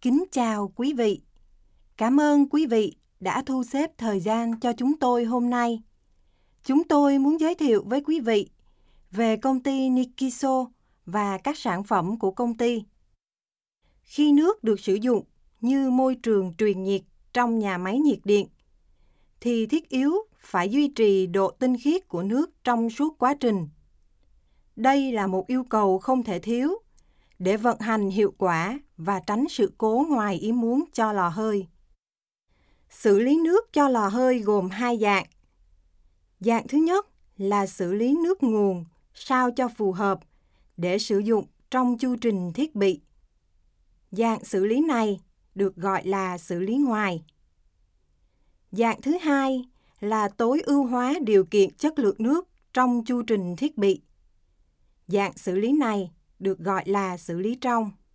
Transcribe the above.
Kính chào quý vị. Cảm ơn quý vị đã thu xếp thời gian cho chúng tôi hôm nay. Chúng tôi muốn giới thiệu với quý vị về công ty Nikiso và các sản phẩm của công ty. Khi nước được sử dụng như môi trường truyền nhiệt trong nhà máy nhiệt điện, thì thiết yếu phải duy trì độ tinh khiết của nước trong suốt quá trình. Đây là một yêu cầu không thể thiếu để vận hành hiệu quả và tránh sự cố ngoài ý muốn cho lò hơi. Xử lý nước cho lò hơi gồm 2 dạng. Dạng thứ nhất là xử lý nước nguồn sao cho phù hợp để sử dụng trong chu trình thiết bị. Dạng xử lý này được gọi là xử lý ngoài. Dạng thứ hai là tối ưu hóa điều kiện chất lượng nước trong chu trình thiết bị. Dạng xử lý này được gọi là xử lý trong.